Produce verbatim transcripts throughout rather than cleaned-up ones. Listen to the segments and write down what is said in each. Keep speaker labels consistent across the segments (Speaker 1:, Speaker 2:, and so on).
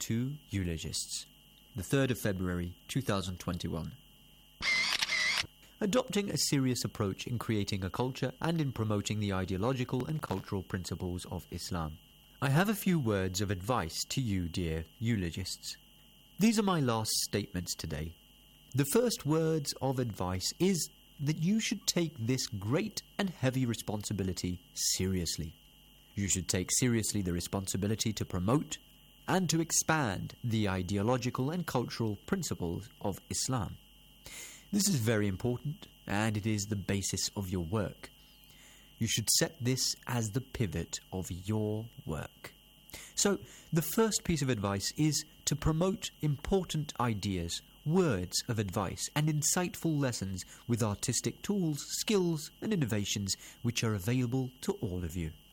Speaker 1: Two Eulogists, the third of February two thousand twenty-one. Adopting a serious approach in creating a culture and in promoting the ideological and cultural principles of Islam. I have a few words of advice to you, dear eulogists. These are my last statements today. The first words of advice is that you should take this great and heavy responsibility seriously. You should take seriously the responsibility to promote and to expand the ideological and cultural principles of Islam. This is very important, and it is the basis of your work. You should set this as the pivot of your work. So, the first piece of advice is to promote important ideas, words of advice, and insightful lessons with artistic tools, skills, and innovations which are available to all of you.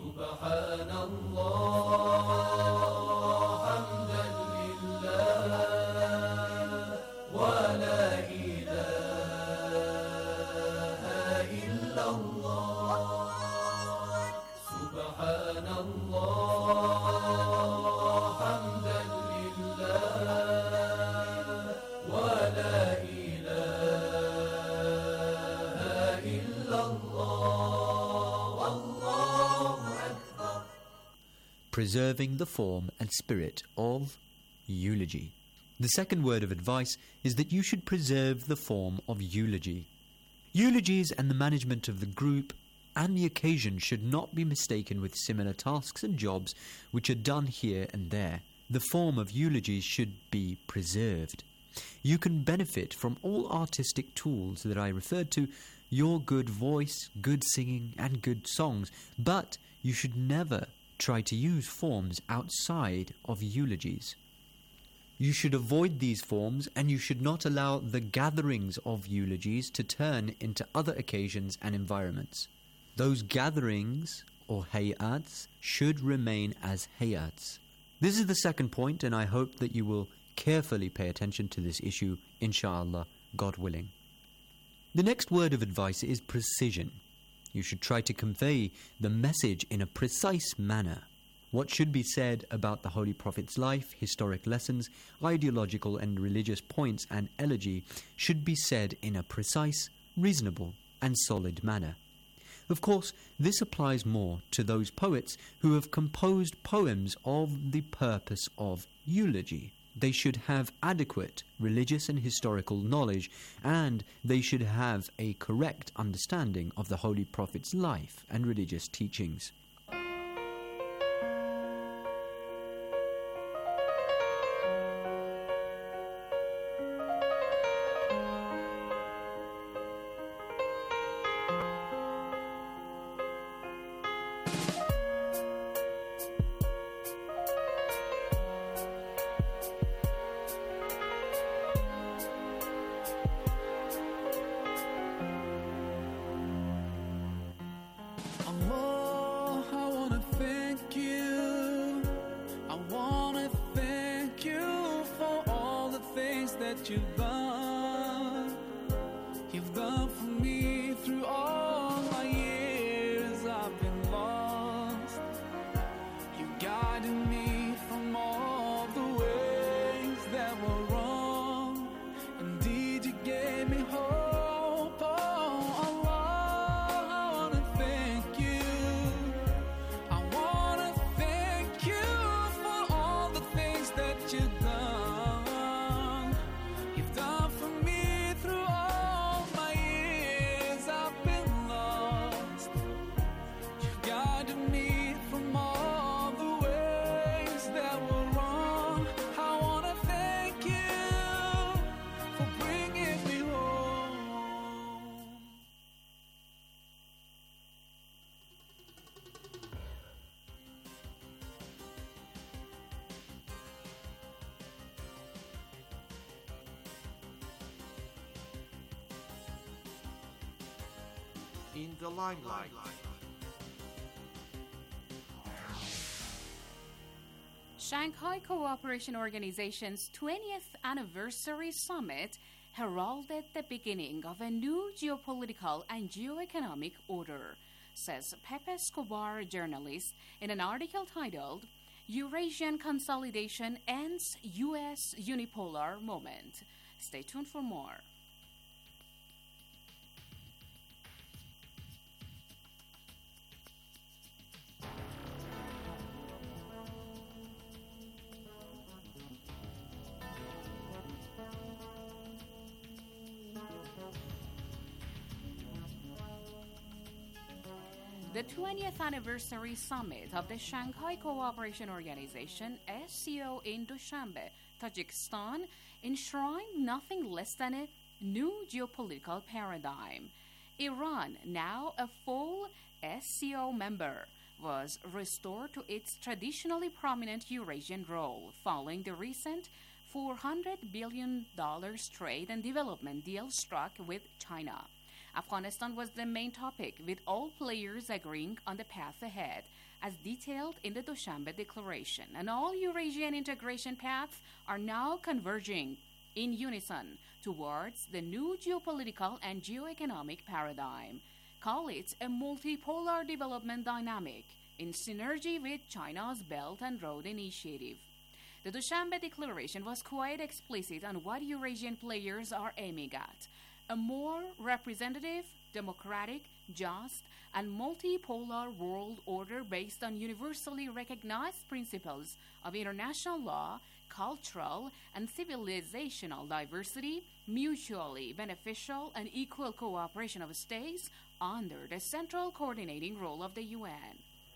Speaker 1: Preserving the form and spirit of eulogy. The second word of advice is that you should preserve the form of eulogy. Eulogies and the management of the group and the occasion should not be mistaken with similar tasks and jobs which are done here and there. The form of eulogies should be preserved. You can benefit from all artistic tools that I referred to, your good voice, good singing, and good songs, but you should never try to use forms outside of eulogies. You should avoid these forms, and you should not allow the gatherings of eulogies to turn into other occasions and environments. Those gatherings, or hayats, should remain as hayats. This is the second point, and I hope that you will carefully pay attention to this issue, inshallah, God willing. The next word of advice is precision. You should try to convey the message in a precise manner. What should be said about the Holy Prophet's life, historic lessons, ideological and religious points, and elegy should be said in a precise, reasonable, and solid manner. Of course, this applies more to those poets who have composed poems of the purpose of eulogy. They should have adequate religious and historical knowledge, and they should have a correct understanding of the Holy Prophet's life and religious teachings.
Speaker 2: That you've done, you've done for me through all my years. I've been lost. You guided me from all the ways that were wrong. Indeed, you gave me hope. Oh, Allah, I wanna thank you. I wanna thank you for all the things that you've done.
Speaker 3: In the limelight.
Speaker 4: Shanghai Cooperation Organization's twentieth Anniversary Summit heralded the beginning of a new geopolitical and geoeconomic order, says Pepe Escobar, journalist, in an article titled, Eurasian consolidation ends U S unipolar moment. Stay tuned for more. The twentieth anniversary summit of the Shanghai Cooperation Organization, S C O, in Dushanbe, Tajikistan, enshrined nothing less than a new geopolitical paradigm. Iran, now a full S C O member, was restored to its traditionally prominent Eurasian role following the recent four hundred billion dollars trade and development deal struck with China. Afghanistan was the main topic, with all players agreeing on the path ahead, as detailed in the Dushanbe Declaration. And all Eurasian integration paths are now converging in unison towards the new geopolitical and geoeconomic paradigm. Call it a multipolar development dynamic in synergy with China's Belt and Road Initiative. The Dushanbe Declaration was quite explicit on what Eurasian players are aiming at: a more representative, democratic, just, and multipolar world order based on universally recognized principles of international law, cultural and civilizational diversity, mutually beneficial and equal cooperation of states under the central coordinating role of the U N.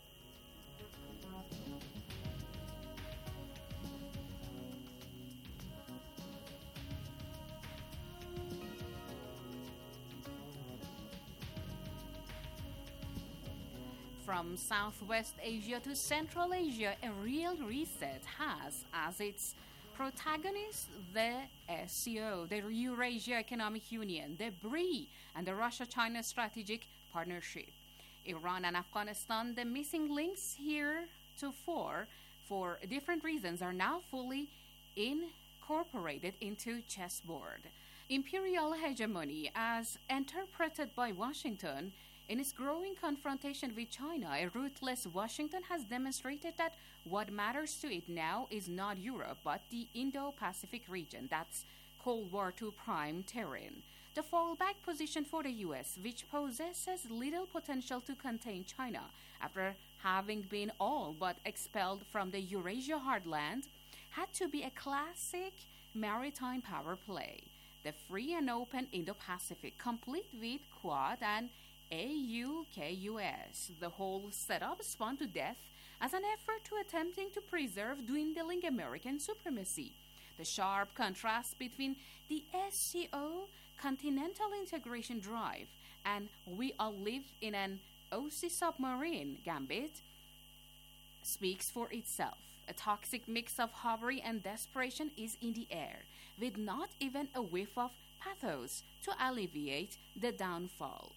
Speaker 4: From Southwest Asia to Central Asia, a real reset has as its protagonist the S C O, the Eurasia Economic Union, the B R I, and the Russia-China Strategic Partnership. Iran and Afghanistan, the missing links heretofore, for different reasons, are now fully incorporated into chessboard. Imperial hegemony, as interpreted by Washington, in its growing confrontation with China, a ruthless Washington has demonstrated that what matters to it now is not Europe, but the Indo-Pacific region. That's Cold War two prime terrain. The fallback position for the U S, which possesses little potential to contain China after having been all but expelled from the Eurasia heartland, had to be a classic maritime power play. The free and open Indo-Pacific, complete with Quad and A U K U S. The whole setup spun to death as an effort to attempting to preserve dwindling American supremacy. The sharp contrast between the S C O continental integration drive and we all live in an O C submarine gambit speaks for itself. A toxic mix of hubris and desperation is in the air, with not even a whiff of pathos to alleviate the downfall.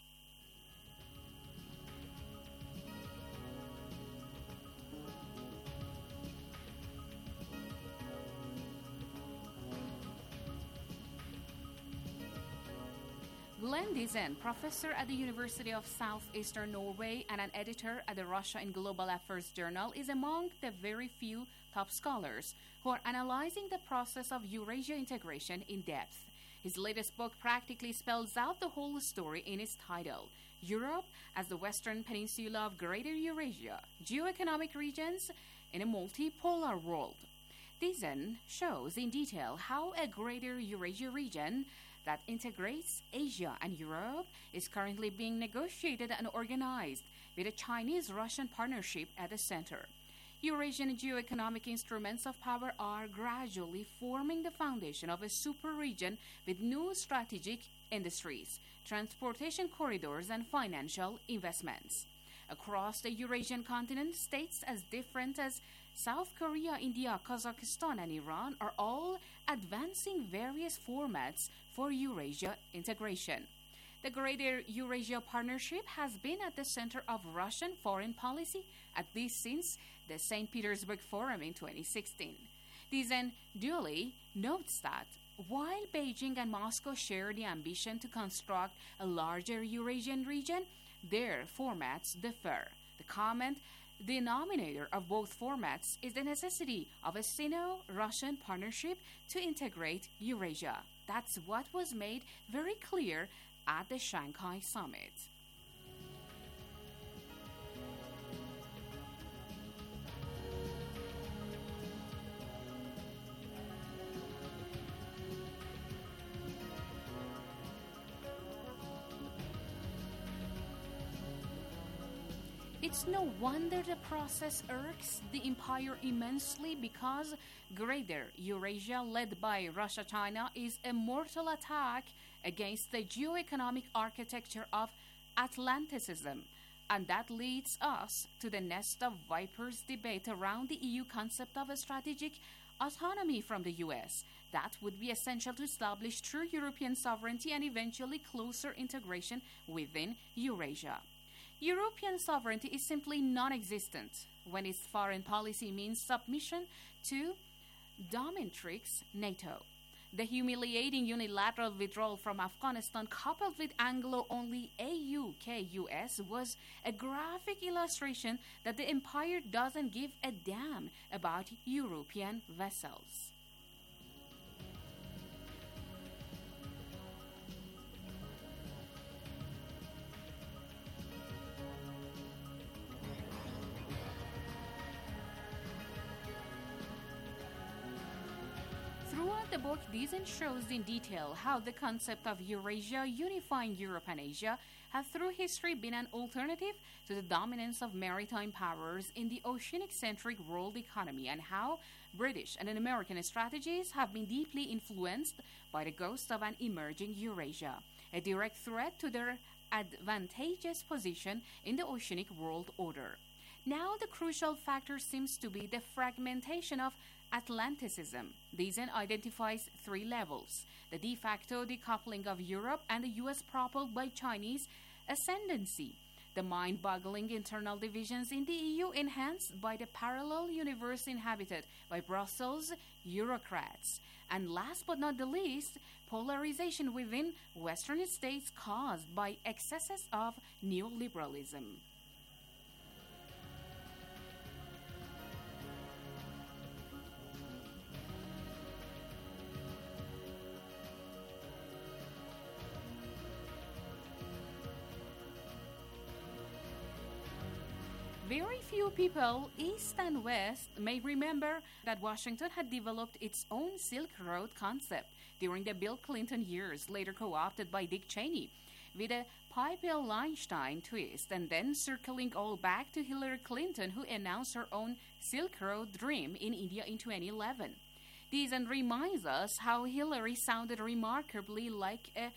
Speaker 4: Glenn Diesen, professor at the University of Southeastern Norway and an editor at the Russia in Global Affairs Journal, is among the very few top scholars who are analyzing the process of Eurasia integration in depth. His latest book practically spells out the whole story in its title, Europe as the Western Peninsula of Greater Eurasia, Geoeconomic Regions in a Multipolar World. Diesen shows in detail how a Greater Eurasia region that integrates Asia and Europe is currently being negotiated and organized with a Chinese-Russian partnership at the center. Eurasian geoeconomic instruments of power are gradually forming the foundation of a super region with new strategic industries, transportation corridors, and financial investments. Across the Eurasian continent, states as different as South Korea, India, Kazakhstan, and Iran are all advancing various formats for Eurasia integration. The Greater Eurasia Partnership has been at the center of Russian foreign policy, at least since the Saint Petersburg Forum in twenty sixteen. Diesen duly notes that while Beijing and Moscow share the ambition to construct a larger Eurasian region, their formats differ. The comment denominator of both formats is the necessity of a Sino-Russian partnership to integrate Eurasia. That's what was made very clear at the Shanghai Summit. It's no wonder the process irks the empire immensely, because Greater Eurasia, led by Russia-China, is a mortal attack against the geo-economic architecture of Atlanticism. And that leads us to the nest of vipers debate around the E U concept of a strategic autonomy from the U S. That would be essential to establish true European sovereignty and eventually closer integration within Eurasia. European sovereignty is simply non-existent when its foreign policy means submission to dominatrix NATO. The humiliating unilateral withdrawal from Afghanistan, coupled with Anglo-only A U K U S, was a graphic illustration that the empire doesn't give a damn about European vessels. Throughout the book, Deason shows in detail how the concept of Eurasia unifying Europe and Asia has through history been an alternative to the dominance of maritime powers in the oceanic-centric world economy, and how British and American strategies have been deeply influenced by the ghost of an emerging Eurasia, a direct threat to their advantageous position in the oceanic world order. Now the crucial factor seems to be the fragmentation of Atlanticism. Deason identifies three levels: the de facto decoupling of Europe and the U S propelled by Chinese ascendancy, the mind-boggling internal divisions in the E U enhanced by the parallel universe inhabited by Brussels Eurocrats, and last but not the least, polarization within Western states caused by excesses of neoliberalism. Very few people, East and West, may remember that Washington had developed its own Silk Road concept during the Bill Clinton years, later co-opted by Dick Cheney, with a Pipel-Einstein twist, and then circling all back to Hillary Clinton, who announced her own Silk Road dream in India in twenty eleven. Deason reminds us how Hillary sounded remarkably like a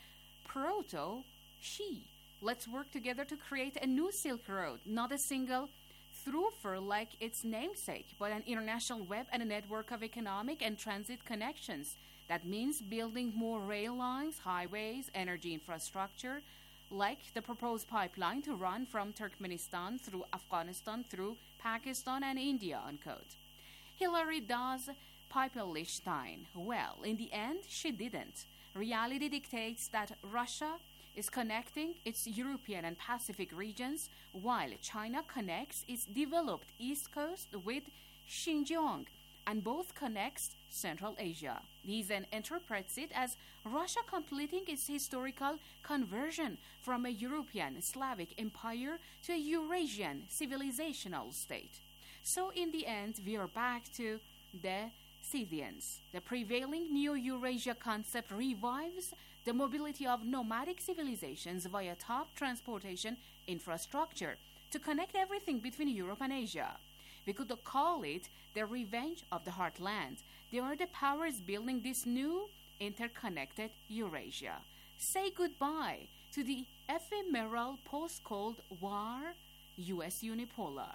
Speaker 4: proto-she. Let's work together to create a new Silk Road, not a single thoroughfare like its namesake, but an international web and a network of economic and transit connections. That means building more rail lines, highways, energy infrastructure, like the proposed pipeline to run from Turkmenistan through Afghanistan, through Pakistan and India, unquote. Hillary does Pipel-Einstein. Well, in the end, she didn't. Reality dictates that Russia is connecting its European and Pacific regions, while China connects its developed East Coast with Xinjiang, and both connects Central Asia. Deason interprets it as Russia completing its historical conversion from a European Slavic empire to a Eurasian civilizational state. So in the end, we are back to the Scythians. The prevailing Neo-Eurasia concept revives the mobility of nomadic civilizations via top transportation infrastructure to connect everything between Europe and Asia. We could call it the revenge of the heartland. They are the powers building this new interconnected Eurasia. Say goodbye to the ephemeral post-Cold War U S unipolar.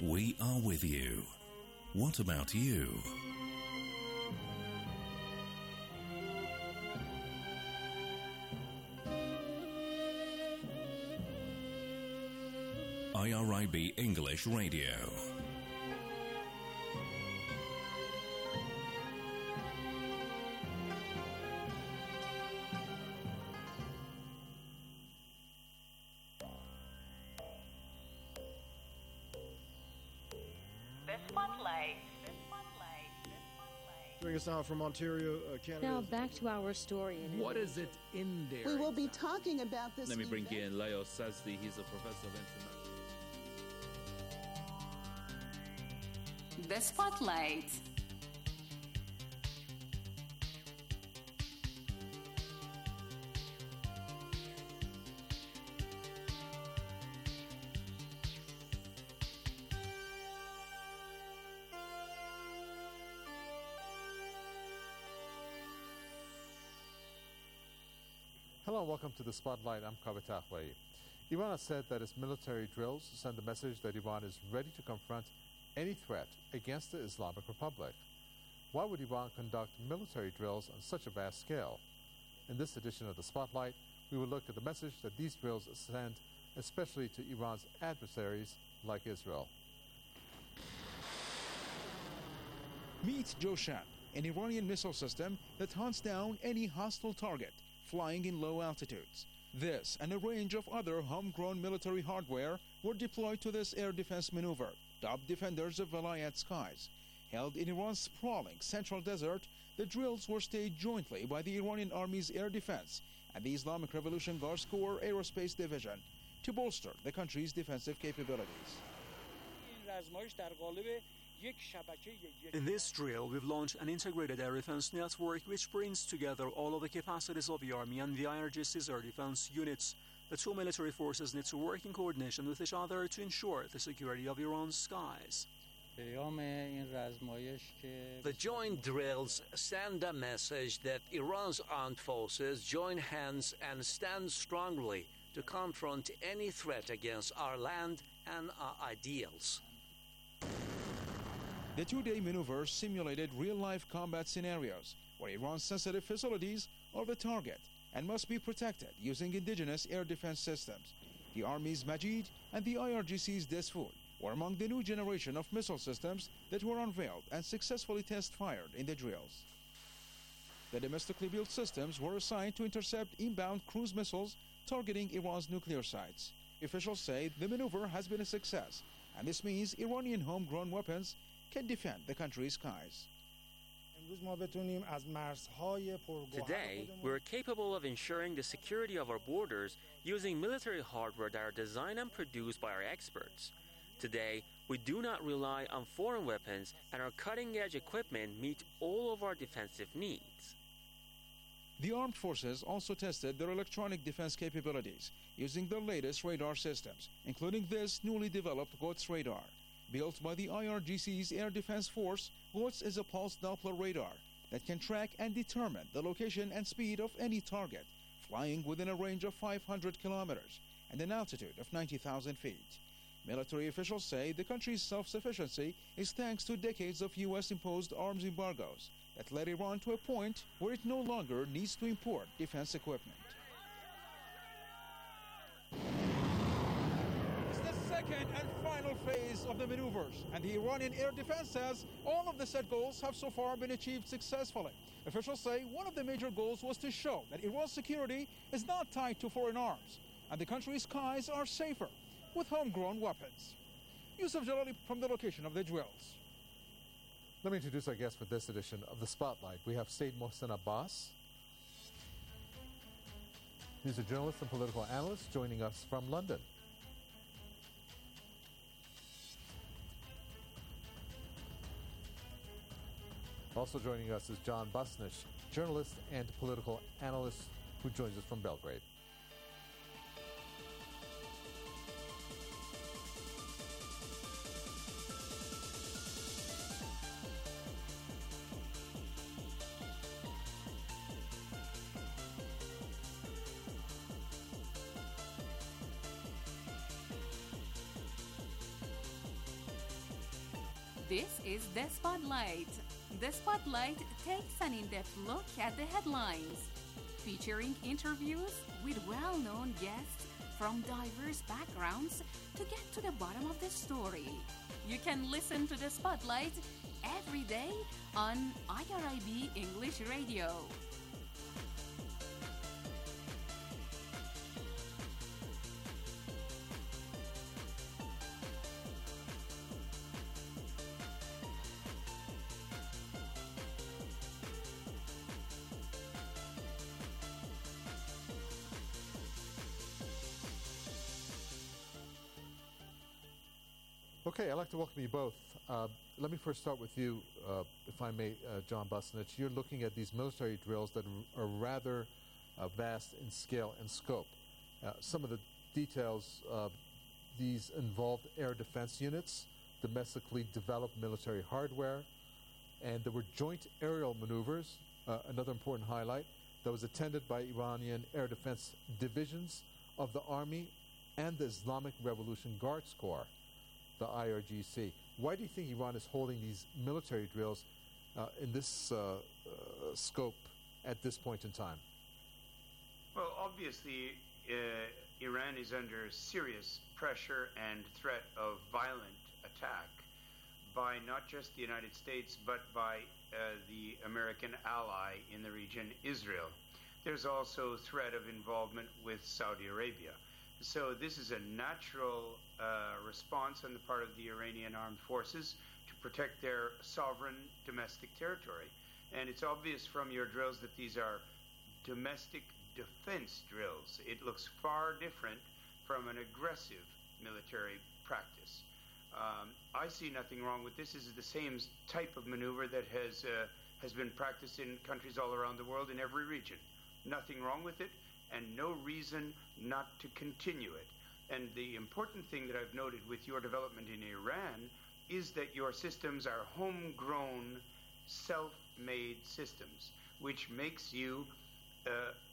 Speaker 5: We are with you. What about you? I R I B English Radio.
Speaker 6: Joining us now from Ontario, uh, Canada.
Speaker 7: Now back to our story. In
Speaker 8: what is it in there?
Speaker 9: We will be talking about this.
Speaker 10: Let me bring
Speaker 9: event.
Speaker 10: in Leo Sazdi. He's a professor of international.
Speaker 4: The Spotlight.
Speaker 11: Hello and welcome to the Spotlight. I'm Kavita Ahwai. Iran has said that its military drills send the message that Iran is ready to confront any threat against the Islamic Republic. Why would Iran conduct military drills on such a vast scale? In this edition of the Spotlight, we will look at the message that these drills send, especially to Iran's adversaries like Israel.
Speaker 12: Meet Joshan, an Iranian missile system that hunts down any hostile target flying in low altitudes. This and a range of other homegrown military hardware were deployed to this air defense maneuver, dubbed Defenders of Velayat Skies. Held in Iran's sprawling central desert, the drills were staged jointly by the Iranian Army's Air Defense and the Islamic Revolution Guards Corps Aerospace Division to bolster the country's defensive capabilities.
Speaker 13: In this drill, we've launched an integrated air defense network which brings together all of the capacities of the Army and the I R G C's air defense units. The two military forces need to work in coordination with each other to ensure the security of Iran's skies.
Speaker 14: The joint drills send a message that Iran's armed forces join hands and stand strongly to confront any threat against our land and our ideals.
Speaker 12: The two-day maneuver simulated real-life combat scenarios where Iran's sensitive facilities are the target and must be protected using indigenous air defense systems. The Army's Majid and the I R G C's Desful were among the new generation of missile systems that were unveiled and successfully test-fired in the drills. The domestically built systems were assigned to intercept inbound cruise missiles targeting Iran's nuclear sites. Officials say the maneuver has been a success, and this means Iranian homegrown weapons can defend the country's skies.
Speaker 15: Today, we're capable of ensuring the security of our borders using military hardware that are designed and produced by our experts. Today, we do not rely on foreign weapons, and our cutting-edge equipment meet all of our defensive needs.
Speaker 12: The armed forces also tested their electronic defense capabilities using the latest radar systems, including this newly developed GOTS radar. Built by the I R G C's Air Defense Force, GOTS is a pulse Doppler radar that can track and determine the location and speed of any target, flying within a range of five hundred kilometers and an altitude of ninety thousand feet. Military officials say the country's self-sufficiency is thanks to decades of U S-imposed arms embargoes that led Iran to a point where it no longer needs to import defense equipment. It's the second and final phase of the maneuvers, and the Iranian Air Defense says all of the set goals have so far been achieved successfully. Officials say one of the major goals was to show that Iran's security is not tied to foreign arms, and the country's skies are safer with homegrown weapons. Yusuf Jalali from the location of the drills.
Speaker 11: Let me introduce our guest for this edition of the Spotlight. We have Said Mohsen Abbas. He's a journalist and political analyst joining us from London. Also joining us is John Busnish, journalist and political analyst who joins us from Belgrade.
Speaker 4: This is The Spotlight. The Spotlight takes an in-depth look at the headlines, featuring interviews with well-known guests from diverse backgrounds to get to the bottom of the story. You can listen to The Spotlight every day on I R I B English Radio.
Speaker 11: Okay, I'd like to welcome you both. Uh, let me first start with you, uh, if I may, uh, John Bosnich. You're looking at these military drills that are rather uh, vast in scale and scope. Uh, some of the details, uh, these involved air defense units, domestically developed military hardware, and there were joint aerial maneuvers, uh, another important highlight, that was attended by Iranian air defense divisions of the Army and the Islamic Revolution Guards Corps, the I R G C. Why do you think Iran is holding these military drills uh, in this uh, uh, scope at this point in time?
Speaker 8: Well, obviously, uh, Iran is under serious pressure and threat of violent attack by not just the United States, but by uh, the American ally in the region, Israel. There's also threat of involvement with Saudi Arabia. So this is a natural uh, response on the part of the Iranian armed forces to protect their sovereign domestic territory. And it's obvious from your drills that these are domestic defense drills. It looks far different from an aggressive military practice. Um, I see nothing wrong with this. This is the same type of maneuver that has, uh, has been practiced in countries all around the world in every region. Nothing wrong with it, and no reason not to continue it. And the important thing that I've noted with your development in Iran is that your systems are homegrown, self-made systems, which makes you uh,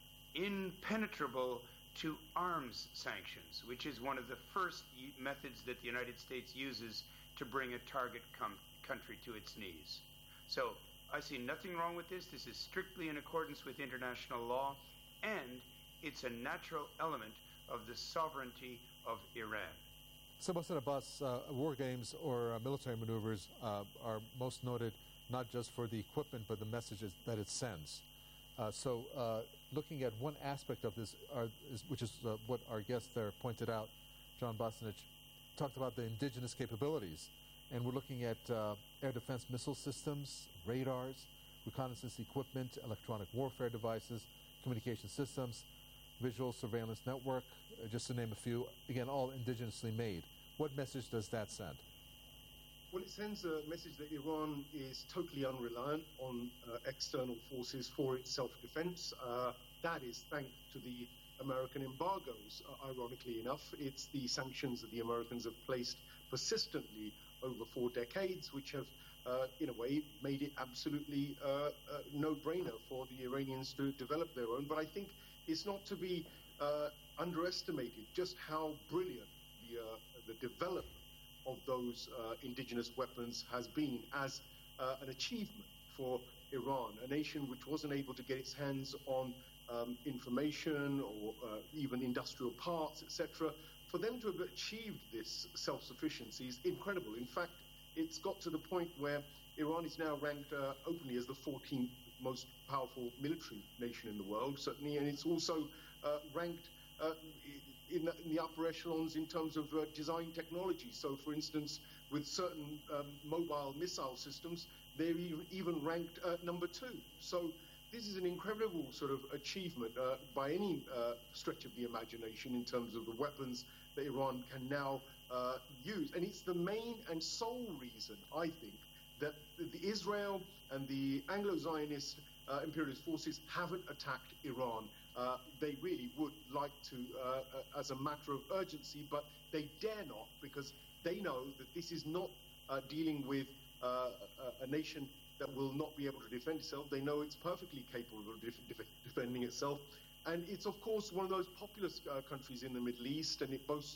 Speaker 8: impenetrable to arms sanctions, which is one of the first methods that the United States uses to bring a target com- country to its knees. So I see nothing wrong with this. This is strictly in accordance with international law, and it's a natural element of the sovereignty of Iran.
Speaker 11: So, Mohsen Abbas, uh, war games or uh, military maneuvers uh, are most noted not just for the equipment, but the messages that it sends. Uh, so, uh, looking at one aspect of this, are, is, which is uh, what our guest there pointed out, John Bosnich, talked about the indigenous capabilities. And we're looking at uh, air defense missile systems, radars, reconnaissance equipment, electronic warfare devices, communication systems, visual surveillance network, uh, just to name a few, again, all indigenously made. What message does that send?
Speaker 9: Well, it sends a message that Iran is totally unreliant on uh, external forces for its self-defense. Uh, that is thanks to the American embargoes, uh, ironically enough. It's the sanctions that the Americans have placed persistently over four decades, which have, uh, in a way, made it absolutely uh, uh, no-brainer for the Iranians to develop their own. But I think it's not to be uh, underestimated just how brilliant the, uh, the development of those uh, indigenous weapons has been as uh, an achievement for Iran, a nation which wasn't able to get its hands on um, information or uh, even industrial parts, et cetera. For them to have achieved this self-sufficiency is incredible. In fact, it's got to the point where Iran is now ranked uh, openly as the fourteenth most powerful military nation in the world, certainly, and it's also uh, ranked uh, in, the, in the upper echelons in terms of uh, design technology. So, for instance, with certain um, mobile missile systems, they're even, even ranked uh, number two. So this is an incredible sort of achievement uh, by any uh, stretch of the imagination in terms of the weapons that Iran can now uh, use. And it's the main and sole reason, I think, that the Israel and the Anglo-Zionist uh, imperialist forces haven't attacked Iran. Uh, they really would like to, uh, uh, as a matter of urgency, but they dare not, because they know that this is not uh, dealing with uh, a, a nation that will not be able to defend itself. They know it's perfectly capable of def- def- defending itself. And it's, of course, one of those populous uh, countries in the Middle East, and it boasts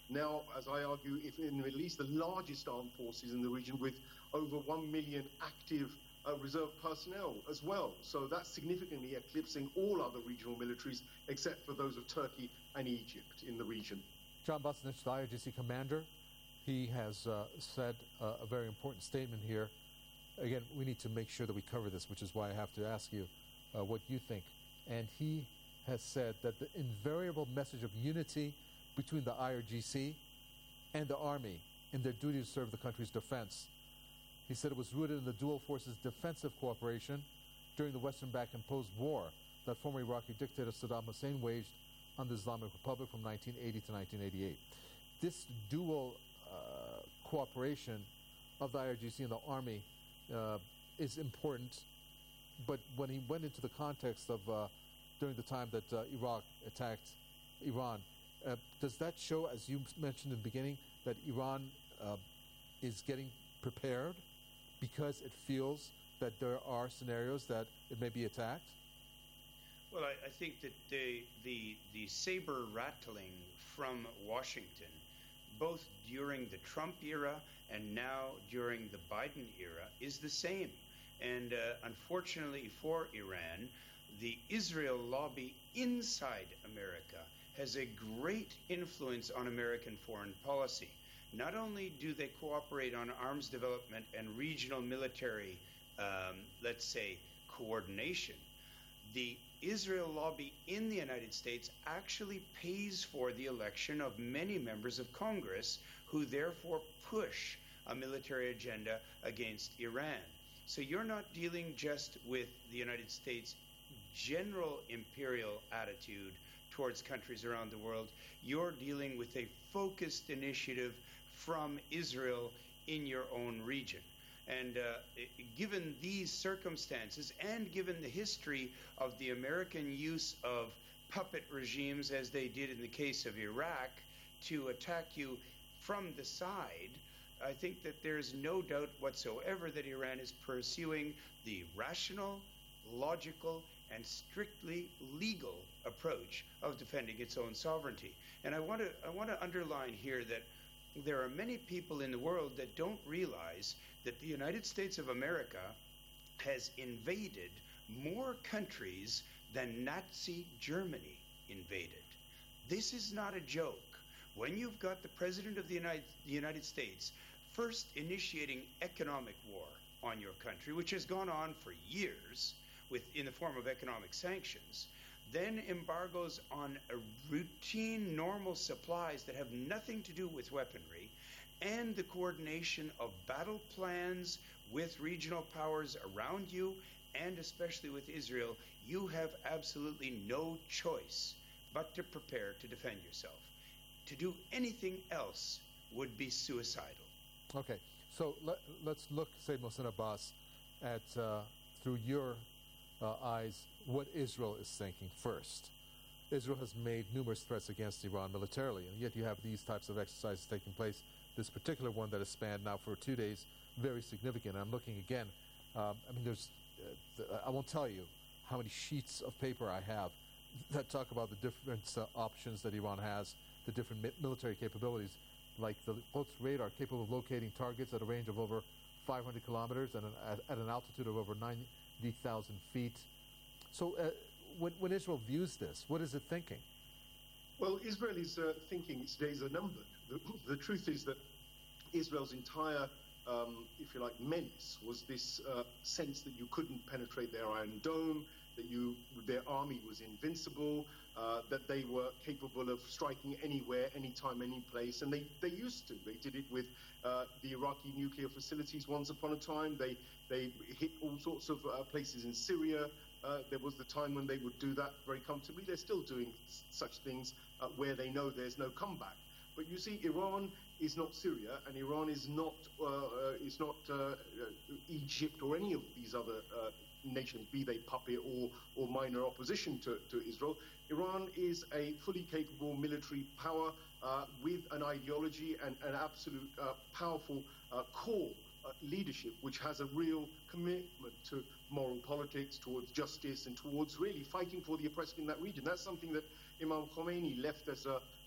Speaker 9: now, as I argue, if in the Middle East, the largest armed forces in the region with over one million active uh, reserve personnel as well. So that's significantly eclipsing all other regional militaries except for those of Turkey and Egypt in the region.
Speaker 11: John Bosnich, the I R G C commander, he has uh, said uh, a very important statement here. Again, we need to make sure that we cover this, which is why I have to ask you uh, what you think. And he has said that the invariable message of unity between the I R G C and the Army in their duty to serve the country's defense. He said it was rooted in the dual forces' defensive cooperation during the Western-backed imposed war that former Iraqi dictator Saddam Hussein waged on the Islamic Republic from nineteen eighty to nineteen eighty-eight. This dual uh, cooperation of the I R G C and the Army uh, is important, but when he went into the context of uh, during the time that uh, Iraq attacked Iran, uh, does that show, as you mentioned in the beginning, that Iran uh, is getting prepared because it feels that there are scenarios that it may be attacked?
Speaker 8: Well, I, I think that the, the, the saber rattling from Washington, both during the Trump era and now during the Biden era, is the same. And uh, unfortunately for Iran, the Israel lobby inside America has a great influence on American foreign policy. Not only do they cooperate on arms development and regional military, um, let's say, coordination, the Israel lobby in the United States actually pays for the election of many members of Congress who therefore push a military agenda against Iran. So you're not dealing just with the United States' general imperial attitude towards countries around the world. You're dealing with a focused initiative from Israel in your own region. And uh, given these circumstances and given the history of the American use of puppet regimes, as they did in the case of Iraq, to attack you from the side, I think that there's no doubt whatsoever that Iran is pursuing the rational, logical, and strictly legal approach of defending its own sovereignty. And I want to I want to underline here that there are many people in the world that don't realize that the United States of America has invaded more countries than Nazi Germany invaded. This is not a joke. When you've got the President of the United, the United States first initiating economic war on your country, which has gone on for years with in the form of economic sanctions, then embargoes on a routine, normal supplies that have nothing to do with weaponry, and the coordination of battle plans with regional powers around you, and especially with Israel, you have absolutely no choice but to prepare to defend yourself. To do anything else would be suicidal.
Speaker 11: Okay, so let, let's look, Sayyid Mohsin Abbas, at, uh, through your uh, eyes, what Israel is thinking first. Israel has made numerous threats against Iran militarily, and yet you have these types of exercises taking place. This particular one that has spanned now for two days, very significant. I'm looking again. Um, I mean, there's, uh, th- I won't tell you how many sheets of paper I have that talk about the different uh, options that Iran has, the different mi- military capabilities, like the Quds radar capable of locating targets at a range of over five hundred kilometers and an, at, at an altitude of over ninety thousand feet. So uh, when, when Israel views this, what is it thinking?
Speaker 9: Well, Israel is uh, thinking its days are numbered. The, the truth is that Israel's entire, um, if you like, menace was this uh, sense that you couldn't penetrate their Iron Dome, that you, their army was invincible, uh, that they were capable of striking anywhere, anytime, any place, and they, they used to. They did it with uh, the Iraqi nuclear facilities once upon a time. They they hit all sorts of uh, places in Syria. Uh, there was the time when they would do that very comfortably. They're still doing s- such things uh, where they know there's no comeback. But you see, Iran is not Syria, and Iran is not uh, uh, is not uh, uh, Egypt or any of these other uh, nations, be they puppet or, or minor opposition to, to Israel. Iran is a fully capable military power uh, with an ideology and an absolute uh, powerful uh, core uh, leadership, which has a real commitment to moral politics, towards justice, and towards really fighting for the oppressed in that region. That's something that Imam Khomeini left as a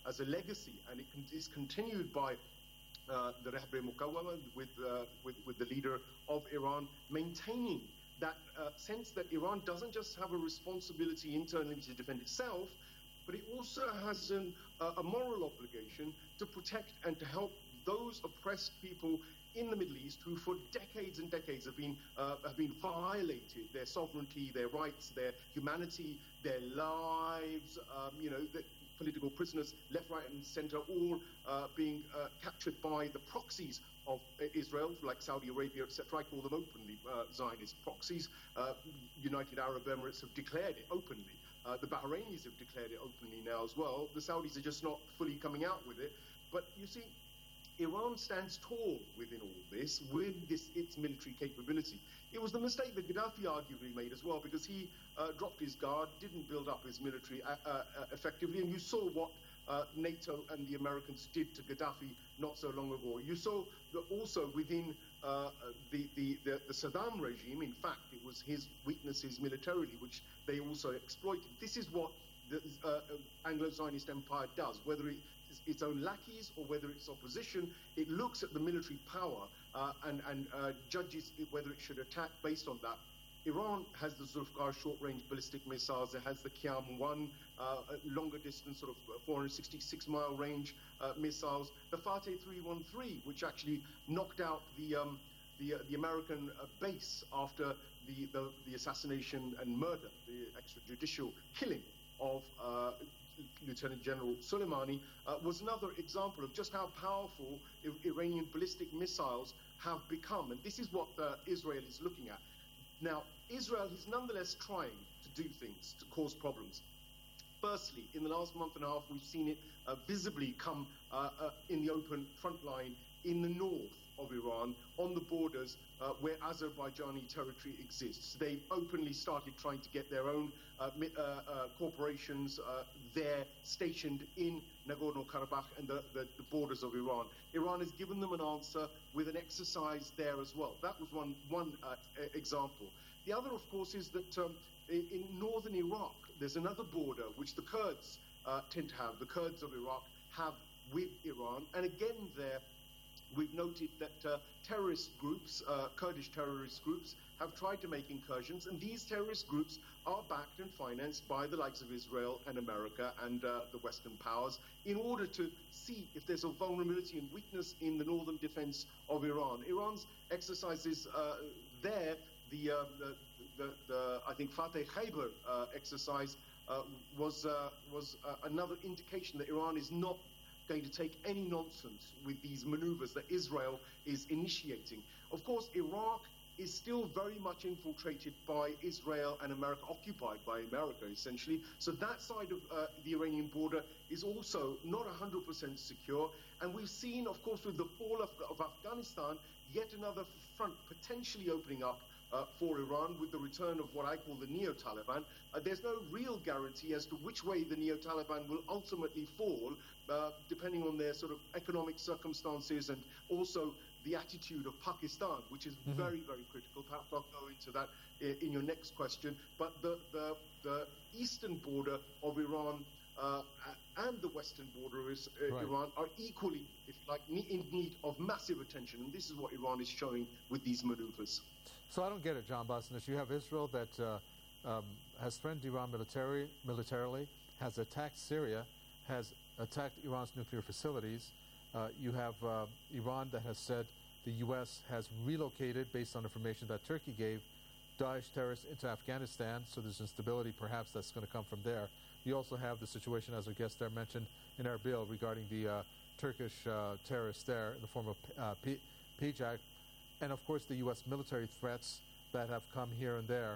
Speaker 9: as a legacy, and it con- is continued by uh, the Rehbre Mukawama with, uh, with with the leader of Iran, maintaining that uh, sense that Iran doesn't just have a responsibility internally to defend itself, but it also has an, uh, a moral obligation to protect and to help those oppressed people in the Middle East who for decades and decades have been uh, have been violated, their sovereignty, their rights, their humanity, their lives, um, you know, the political prisoners left, right and center, all uh, being uh, captured by the proxies of Israel, like Saudi Arabia, et cetera. I call them openly uh, Zionist proxies. Uh, United Arab Emirates have declared it openly. Uh, the Bahrainis have declared it openly now as well. The Saudis are just not fully coming out with it. But you see, Iran stands tall within all this, with this, its military capability. It was the mistake that Gaddafi arguably made as well, because he uh, dropped his guard, didn't build up his military uh, uh, effectively, and you saw what uh, NATO and the Americans did to Gaddafi not so long ago. You saw that also within uh, the, the, the, the Saddam regime, in fact, it was his weaknesses militarily, which they also exploited. This is what the uh, Anglo-Zionist empire does, whether it its own lackeys or whether it's opposition, it looks at the military power uh, and, and uh, judges whether it should attack based on that. Iran has the Zulfikar short-range ballistic missiles. It has the Qiyam one, uh, longer distance, sort of four hundred sixty-six mile range uh, missiles. The Fateh three thirteen, which actually knocked out the um, the, uh, the American uh, base after the, the, the assassination and murder, the extrajudicial killing of uh, Lieutenant General Soleimani, uh, was another example of just how powerful I- Iranian ballistic missiles have become. And this is what uh, Israel is looking at. Now, Israel is nonetheless trying to do things to cause problems. Firstly, in the last month and a half, we've seen it uh, visibly come uh, uh, in the open front line in the north of Iran, on the borders uh, where Azerbaijani territory exists. They openly started trying to get their own uh, uh, uh, corporations uh, there stationed in Nagorno-Karabakh and the, the, the borders of Iran. Iran has given them an answer with an exercise there as well. That was one, one uh, example. The other, of course, is that um, in, in northern Iraq, there's another border which the Kurds uh, tend to have. The Kurds of Iraq have with Iran. And again there, we've noted that uh, terrorist groups, uh, Kurdish terrorist groups, have tried to make incursions, and these terrorist groups are backed and financed by the likes of Israel and America and uh, the Western powers in order to see if there's a vulnerability and weakness in the northern defense of Iran. Iran's exercises uh, there, the, uh, the, the, the, I think, Fateh Khaybar uh, exercise uh, was, uh, was uh, another indication that Iran is not going to take any nonsense with these maneuvers that Israel is initiating. Of course, Iraq is still very much infiltrated by Israel and America, occupied by America, essentially. So that side of uh, the Iranian border is also not one hundred percent secure. And we've seen, of course, with the fall of, of Afghanistan, yet another front potentially opening up Uh, for Iran with the return of what I call the neo-Taliban. Uh, there's no real guarantee as to which way the neo-Taliban will ultimately fall, uh, depending on their sort of economic circumstances and also the attitude of Pakistan, which is mm-hmm. very, very critical. Perhaps I'll go into that in, in your next question. But the, the, the eastern border of Iran uh, and the western border is uh, right. Iran are equally, if you like, in need of massive attention. And this is what Iran is showing with these maneuvers.
Speaker 11: So I don't get it, John Bosnish. You have Israel that uh, um, has threatened Iran military, militarily, has attacked Syria, has attacked Iran's nuclear facilities. Uh, you have uh, Iran that has said the U S has relocated, based on information that Turkey gave, Daesh terrorists into Afghanistan, so there's instability perhaps that's going to come from there. You also have the situation, as our guest there mentioned, in Erbil regarding the uh, Turkish uh, terrorists there in the form of uh, P- P J A C. And, of course, the U S military threats that have come here and there.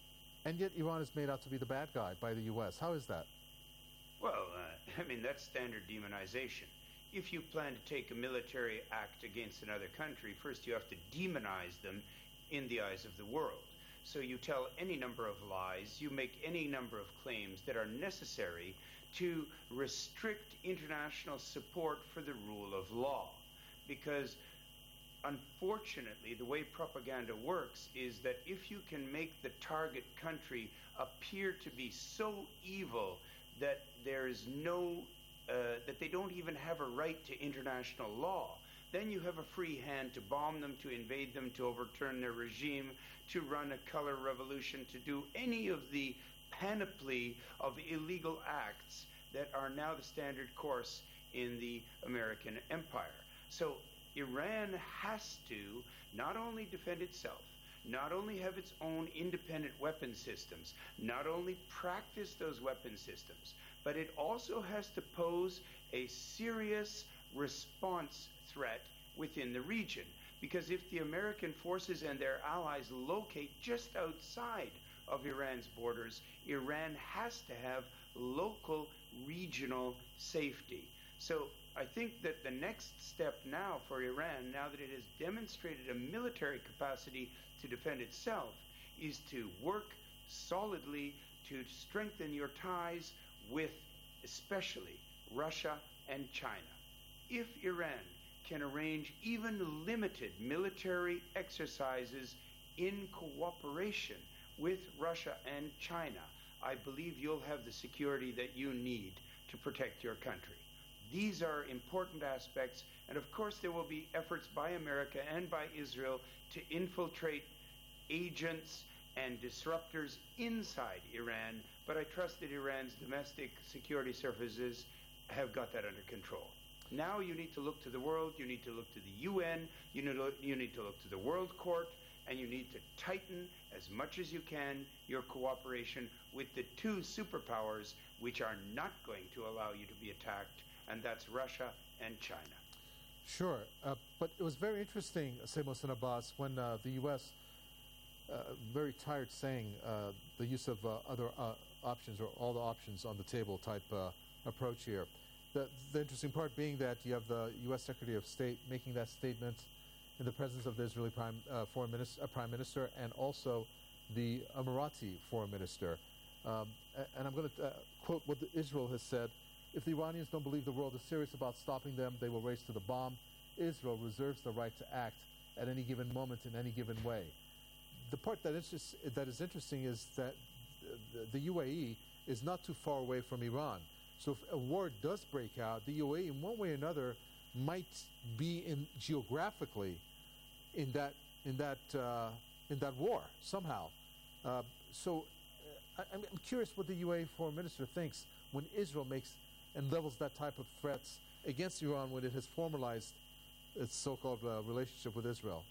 Speaker 11: And yet Iran is made out to be the bad guy by the U S. How is that?
Speaker 8: Well, uh, I mean, that's standard demonization. If you plan to take a military act against another country, first you have to demonize them in the eyes of the world. So you tell any number of lies, you make any number of claims that are necessary to restrict international support for the rule of law. Because unfortunately, the way propaganda works is that if you can make the target country appear to be so evil that there is no uh, that they don't even have a right to international law, then you have a free hand to bomb them, to invade them, to overturn their regime, to run a color revolution, to do any of the panoply of illegal acts that are now the standard course in the American empire. So Iran has to not only defend itself, not only have its own independent weapon systems, not only practice those weapon systems, but it also has to pose a serious response threat within the region. Because if the American forces and their allies locate just outside of Iran's borders, Iran has to have local, regional safety. So I think that the next step now for Iran, now that it has demonstrated a military capacity to defend itself, is to work solidly to strengthen your ties with especially Russia and China. If Iran can arrange even limited military exercises in cooperation with Russia and China, I believe you'll have the security that you need to protect your country. These are important aspects, and of course there will be efforts by America and by Israel to infiltrate agents and disruptors inside Iran, but I trust that Iran's domestic security services have got that under control. Now you need to look to the world, you need to look to the U N, you need to look, you need to look to the World Court, and you need to tighten as much as you can your cooperation with the two superpowers which are not going to allow you to be attacked, and that's Russia and China.
Speaker 11: Sure, uh, but it was very interesting, Sayyid Mohsen Abbas, when uh, the U S, uh, very tired saying uh, the use of uh, other uh, options or all the options on the table type uh, approach here. The, the interesting part being that you have the U S Secretary of State making that statement in the presence of the Israeli Prime, uh, foreign minister, uh, Prime Minister and also the Emirati Foreign Minister. Um, and I'm going to uh, quote what the Israel has said. If the Iranians don't believe the world is serious about stopping them, they will race to the bomb. Israel reserves the right to act at any given moment in any given way. The part that is, just, that is interesting is that the, the U A E is not too far away from Iran. So if a war does break out, the U A E in one way or another might be in geographically in that in that uh, in that war somehow. Uh, so uh, I, I'm curious what the U A E foreign minister thinks when Israel makes and levels that type of threats against Iran when it has formalized its so-called uh, relationship with Israel.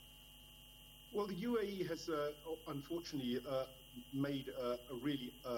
Speaker 9: Well, the U A E has uh, unfortunately uh, made uh, a really, uh,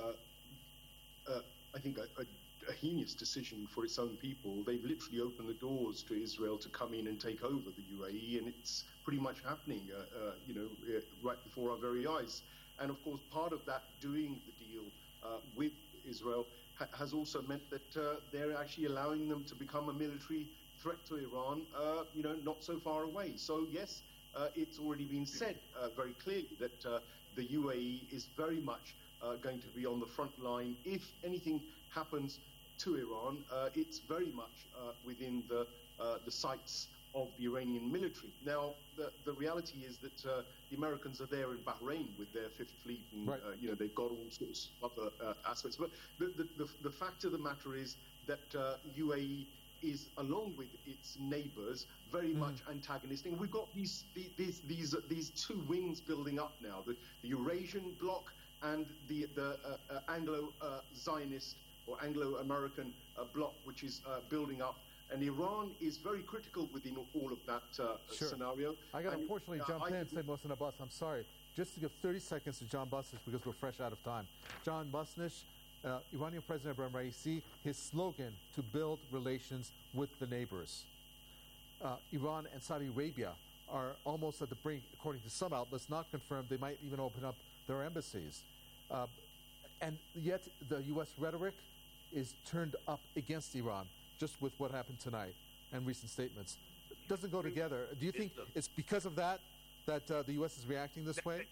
Speaker 9: uh, I think, a, a, a heinous decision for its own people. They've literally opened the doors to Israel to come in and take over the U A E, and it's pretty much happening, uh, uh, you know, uh, right before our very eyes. And of course, part of that doing the deal uh, with Israel ha has also meant that uh, they're actually allowing them to become a military threat to Iran, uh, you know, not so far away. So yes, uh, it's already been said uh, very clearly that uh, the U A E is very much uh, going to be on the front line. If anything happens to Iran, uh, it's very much uh, within the uh, the sights of the Iranian military. Now, the, the reality is that uh, the Americans are there in Bahrain with their Fifth Fleet, and right. uh, you know they've got all sorts of other uh, aspects. But the, the, the, the fact of the matter is that uh, U A E is, along with its neighbours, very mm. much antagonistic. And we've got these these these uh, these two wings building up now: the, the Eurasian bloc and the the uh, uh, Anglo-Zionist uh, or Anglo-American uh, bloc, which is uh, building up. And Iran is very critical within all of that uh,
Speaker 11: sure.
Speaker 9: scenario.
Speaker 11: I got to unfortunately
Speaker 9: uh,
Speaker 11: jump
Speaker 9: I,
Speaker 11: in and say, Mohsen Abbas, I'm sorry. Just to give thirty seconds to John Busnich because we're fresh out of time. John Busnich, uh, Iranian President Ibrahim Raisi, his slogan to build relations with the neighbors. Uh, Iran and Saudi Arabia are almost at the brink, according to some outlets, not confirmed. They might even open up their embassies. Uh, and yet the U S rhetoric is turned up against Iran, just with what happened tonight and recent statements. It doesn't go together. Do you think it's because of that that uh, the U S is reacting this way?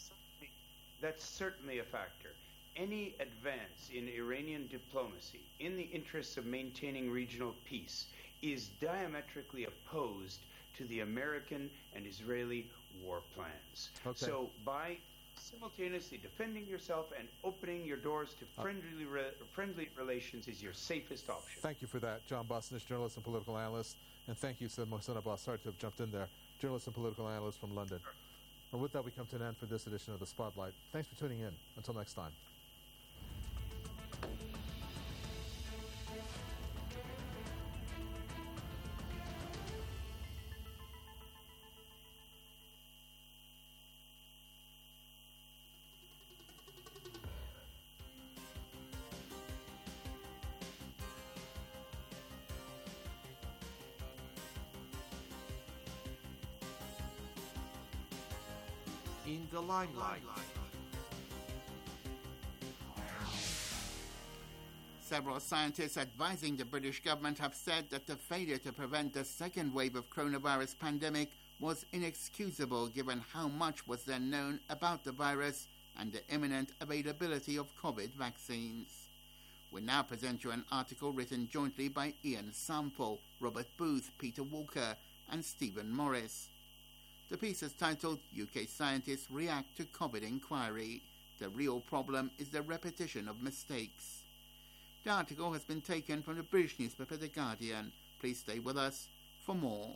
Speaker 8: That's certainly a factor. Any advance in Iranian diplomacy in the interests of maintaining regional peace is diametrically opposed to the American and Israeli war plans.
Speaker 11: Okay.
Speaker 8: So by simultaneously defending yourself and opening your doors to friendly re- friendly relations is your safest option.
Speaker 11: Thank you for that, John Bosnish, journalist and political analyst. And thank you, Mohsen Abbas, sorry to have jumped in there, journalist and political analyst from London. And with that, we come to an end for this edition of The Spotlight. Thanks for tuning in. Until next time.
Speaker 3: In the limelight.
Speaker 16: Several scientists advising the British government have said that the failure to prevent the second wave of coronavirus pandemic was inexcusable given how much was then known about the virus and the imminent availability of COVID vaccines. We now present you an article written jointly by Ian Sample, Robert Booth, Peter Walker and Stephen Morris. The piece is titled U K Scientists React to COVID Inquiry. The real problem is the repetition of mistakes. The article has been taken from the British newspaper The Guardian. Please stay with us for more.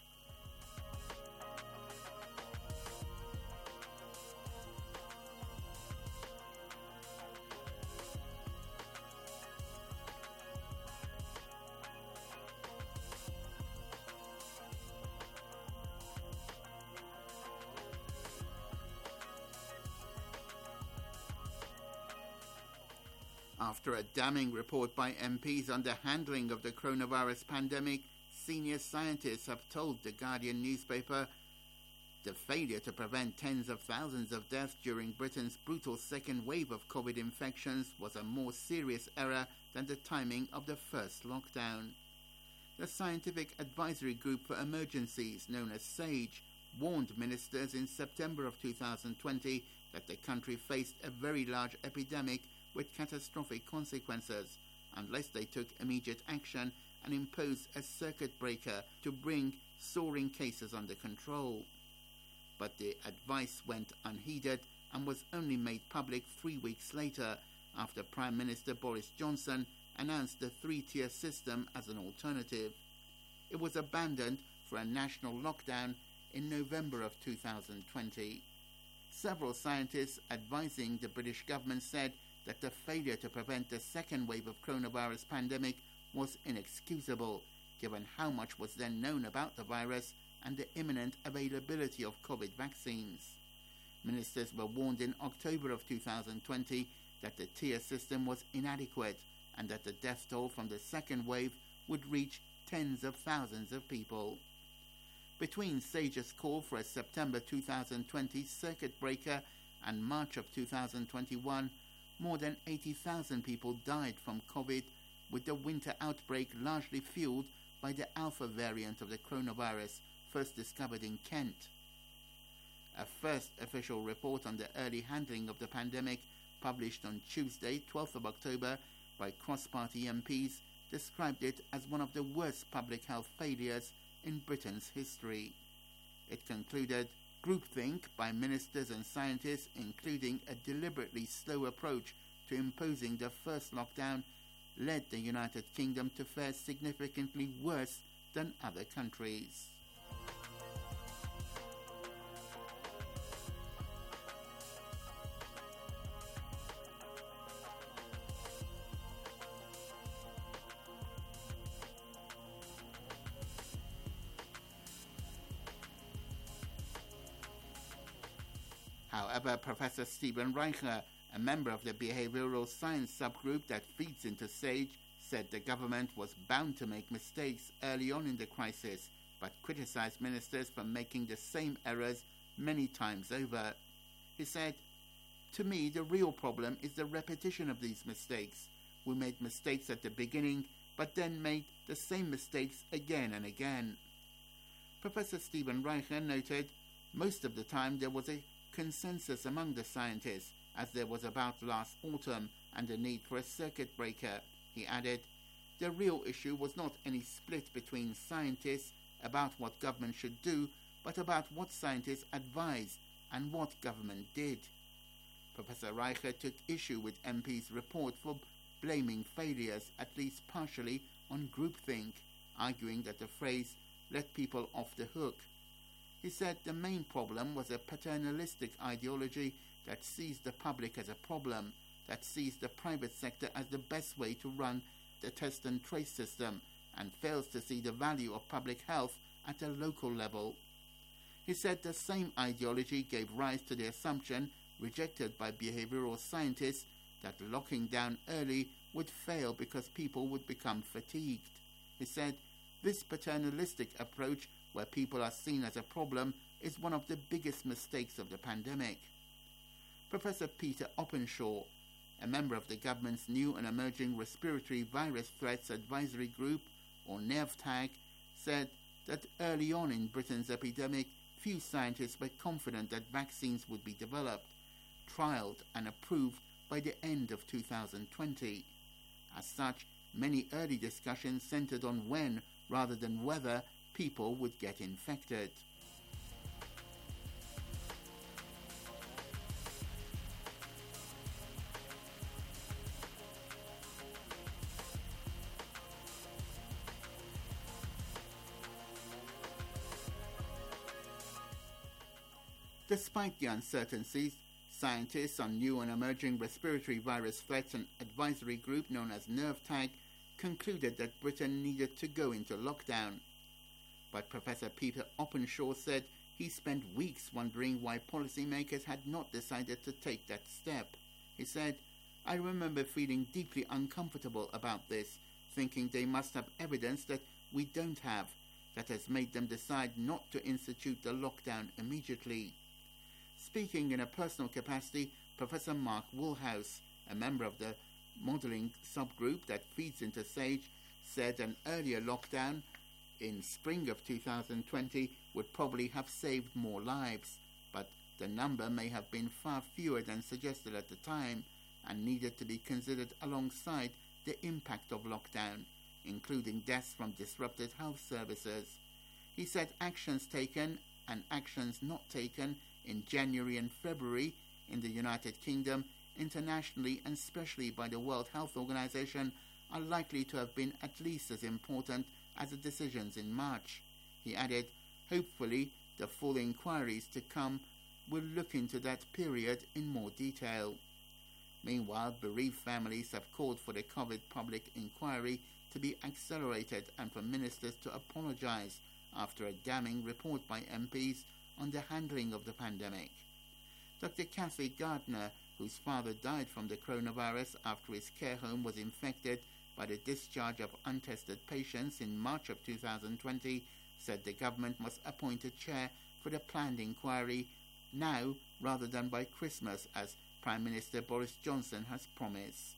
Speaker 16: After a damning report by M Ps on the handling of the coronavirus pandemic, senior scientists have told the Guardian newspaper the failure to prevent tens of thousands of deaths during Britain's brutal second wave of COVID infections was a more serious error than the timing of the first lockdown. The Scientific Advisory Group for Emergencies, known as SAGE, warned ministers in September of two thousand twenty that the country faced a very large epidemic with catastrophic consequences unless they took immediate action and imposed a circuit breaker to bring soaring cases under control. But the advice went unheeded and was only made public three weeks later after Prime Minister Boris Johnson announced the three-tier system as an alternative. It was abandoned for a national lockdown in November of two thousand twenty. Several scientists advising the British government said that the failure to prevent the second wave of coronavirus pandemic was inexcusable, given how much was then known about the virus and the imminent availability of COVID vaccines. Ministers were warned in October of two thousand twenty that the tier system was inadequate and that the death toll from the second wave would reach tens of thousands of people. Between SAGE's call for a September two thousand twenty circuit breaker and March of two thousand twenty-one, more than eighty thousand people died from COVID, with the winter outbreak largely fueled by the Alpha variant of the coronavirus, first discovered in Kent. A first official report on the early handling of the pandemic, published on Tuesday, twelfth of October, by cross-party M Ps, described it as one of the worst public health failures in Britain's history. It concluded, groupthink by ministers and scientists, including a deliberately slow approach to imposing the first lockdown, led the United Kingdom to fare significantly worse than other countries. However, Professor Stephen Reicher, a member of the behavioral science subgroup that feeds into SAGE, said the government was bound to make mistakes early on in the crisis, but criticized ministers for making the same errors many times over. He said, "To me, the real problem is the repetition of these mistakes. We made mistakes at the beginning, but then made the same mistakes again and again." Professor Stephen Reicher noted, most of the time there was a consensus among the scientists, as there was about last autumn, and the need for a circuit breaker. He added, the real issue was not any split between scientists about what government should do, but about what scientists advised and what government did. Professor Reicher took issue with M P's report for blaming failures, at least partially, on groupthink, arguing that the phrase let people off the hook. He said the main problem was a paternalistic ideology that sees the public as a problem, that sees the private sector as the best way to run the test and trace system, and fails to see the value of public health at a local level. He said the same ideology gave rise to the assumption, rejected by behavioral scientists, that locking down early would fail because people would become fatigued. He said this paternalistic approach, where people are seen as a problem, is one of the biggest mistakes of the pandemic. Professor Peter Openshaw, a member of the government's new and emerging respiratory virus threats advisory group, or NERVTAG, said that early on in Britain's epidemic, few scientists were confident that vaccines would be developed, trialled and approved by the end of two thousand twenty. As such, many early discussions centered on when, rather than whether, people would get infected. Despite the uncertainties, scientists on new and emerging respiratory virus threats and advisory group known as NERVTAG concluded that Britain needed to go into lockdown. But Professor Peter Openshaw said he spent weeks wondering why policymakers had not decided to take that step. He said, "I remember feeling deeply uncomfortable about this, thinking they must have evidence that we don't have, that has made them decide not to institute the lockdown immediately." Speaking in a personal capacity, Professor Mark Woolhouse, a member of the modelling subgroup that feeds into SAGE, said an earlier lockdown in spring of two thousand twenty would probably have saved more lives, but the number may have been far fewer than suggested at the time and needed to be considered alongside the impact of lockdown, including deaths from disrupted health services. He said actions taken and actions not taken in January and February in the United Kingdom, internationally and especially by the World Health Organization, are likely to have been at least as important as the decisions in March. He added, hopefully the full inquiries to come will look into that period in more detail. Meanwhile, bereaved families have called for the COVID public inquiry to be accelerated and for ministers to apologize after a damning report by M Ps on the handling of the pandemic. Doctor Kathy Gardner, whose father died from the coronavirus after his care home was infected by the discharge of untested patients in March of two thousand twenty, said the government must appoint a chair for the planned inquiry now rather than by Christmas, as Prime Minister Boris Johnson has promised.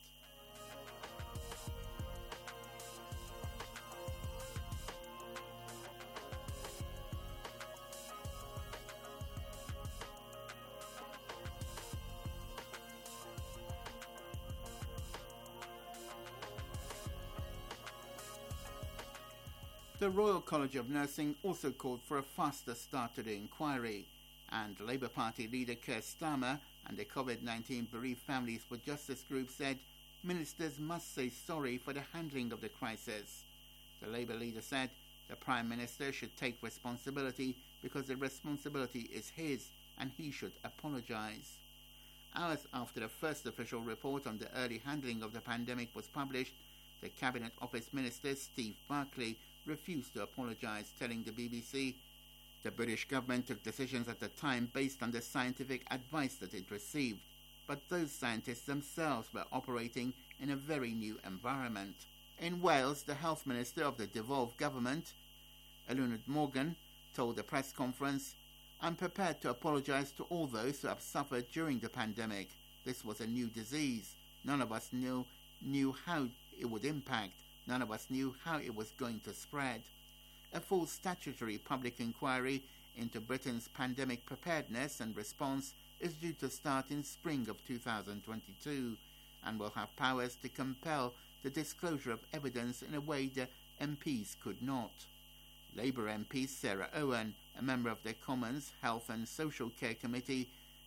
Speaker 16: The Royal College of Nursing also called for a faster start to the inquiry, and Labour Party leader Keir Starmer and the COVID nineteen Bereaved Families for Justice group said ministers must say sorry for the handling of the crisis. The Labour leader said the Prime Minister should take responsibility because the responsibility is his and he should apologise. Hours after the first official report on the early handling of the pandemic was published, the Cabinet Office Minister Steve Barclay refused to apologise, telling the B B C the British government took decisions at the time based on the scientific advice that it received, but those scientists themselves were operating in a very new environment. In Wales, the health minister of the devolved government, Eluned Morgan, told the press conference, "I'm prepared to apologise to all those who have suffered during the pandemic. This was a new disease. None of us knew, knew how it would impact. None of us knew how it was going to spread." A full statutory public inquiry into Britain's pandemic preparedness and response is due to start in spring of two thousand twenty-two and will have powers to compel the disclosure of evidence in a way the M Ps could not. Labour M P Sarah Owen, a member of the Commons Health and Social Care Committee,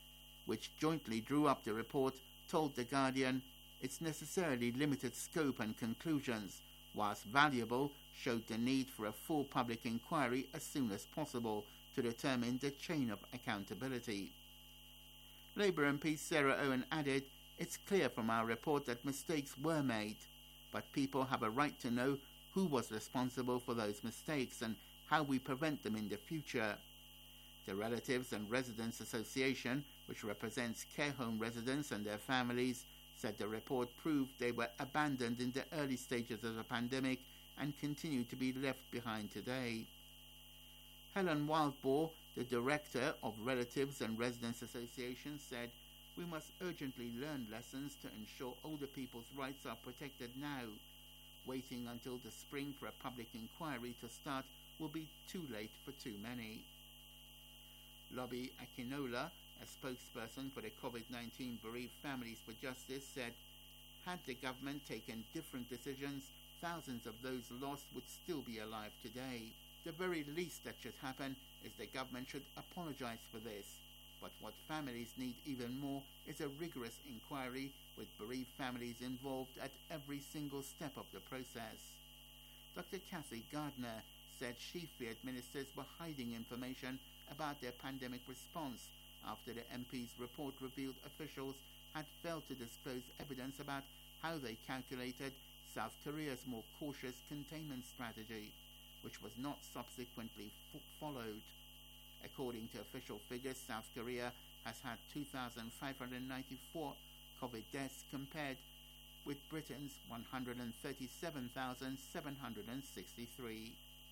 Speaker 16: which jointly drew up the report, told The Guardian its necessarily limited scope and conclusions, whilst valuable, showed the need for a full public inquiry as soon as possible to determine the chain of accountability. Labour M P Sarah Owen added, "It's clear from our report that mistakes were made, but people have a right to know who was responsible for those mistakes and how we prevent them in the future." The Relatives and Residents Association, which represents care home residents and their families, said the report proved they were abandoned in the early stages of the pandemic and continue to be left behind today. Helen Wildbohr, the director of Relatives and Residents Association, said, "We must urgently learn lessons to ensure older people's rights are protected now. Waiting until the spring for a public inquiry to start will be too late for too many." Lobby Akinola, a spokesperson for the COVID nineteen Bereaved Families for Justice, said, "Had the government taken different decisions, thousands of those lost would still be alive today. The very least that should happen is the government should apologize for this. But what families need even more is a rigorous inquiry with bereaved families involved at every single step of the process." Doctor Cassie Gardner said she feared ministers were hiding information about their pandemic response after the M P's report revealed officials had failed to disclose evidence about how they calculated South Korea's more cautious containment strategy, which was not subsequently f- followed. According to official figures, South Korea has had two thousand five hundred ninety-four COVID deaths compared with Britain's one hundred thirty-seven thousand seven hundred sixty-three.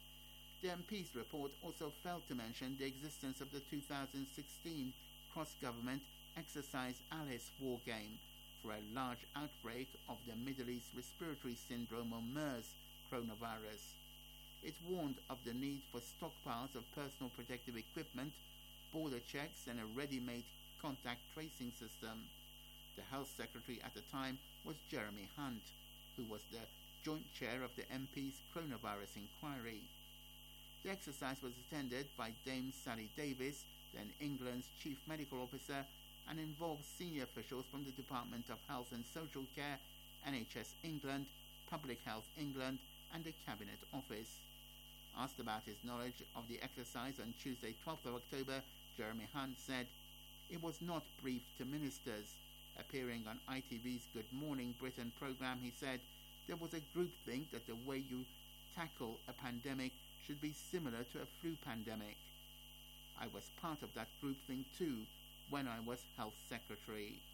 Speaker 16: The M P's report also failed to mention the existence of the two thousand sixteen cross-government Exercise Alice war game for a large outbreak of the Middle East Respiratory Syndrome or MERS coronavirus. It warned of the need for stockpiles of personal protective equipment, border checks and a ready-made contact tracing system. The Health Secretary at the time was Jeremy Hunt, who was the joint chair of the M P's coronavirus inquiry. The exercise was attended by Dame Sally Davis, then England's Chief Medical Officer, and involved senior officials from the Department of Health and Social Care, N H S England, Public Health England, and the Cabinet Office. Asked about his knowledge of the exercise on Tuesday, twelfth of October, Jeremy Hunt said, "It was not briefed to ministers." Appearing on I T V's Good Morning Britain programme, he said, "There was a groupthink that the way you tackle a pandemic should be similar to a flu pandemic. I was part of that groupthink too when I was Health Secretary."